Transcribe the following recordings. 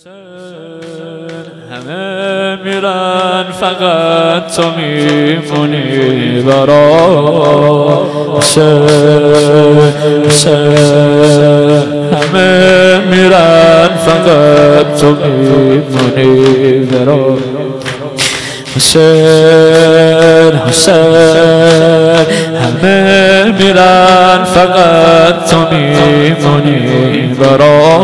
همه میرن فقط تو میمونی برا همه میرن فقط تو میمونی برا حسین همه میرن فقط تو میمونی برا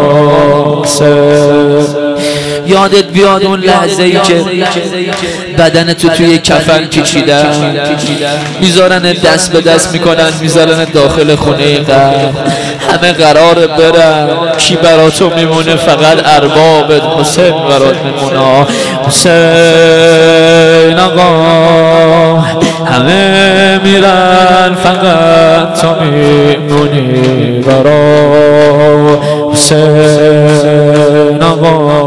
یادت بیاد اون لحظه ای که بدن تو توی کفن پیچیدن میذارن دست به دست میکنن میذارن داخل خونه قبر همه قراره برن کی برا تو میمونه فقط اربابت حسین برات میمونه حسین آقا همه میرن فقط تو میمونی برا حسین آقا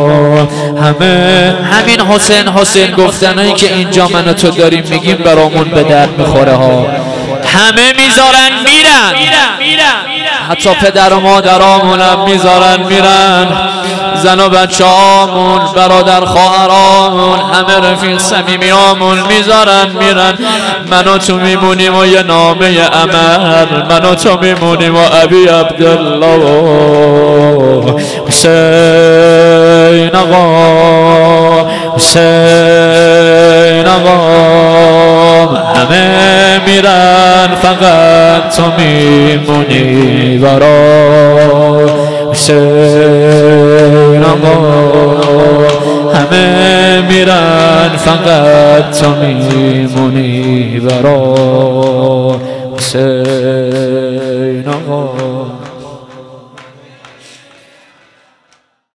همین حسین گفتنایی که اینجا من و تو داریم میگیم برامون به درد میخوره ها همه میذارن میرن حتی پدر و مادرامونم میذارن میرن زن و بچه هامون برادر خواهرامون همه رفیق صمیمیامون میذارن میرن من و تو میمونیم و یه نامه عمل من و تو میمونیم و ابی عبدالله حسین آقا حسین آقا همه میرن فقط تو میمونی برا حسین آقا همه میرن فقط تو میمونی برا حسین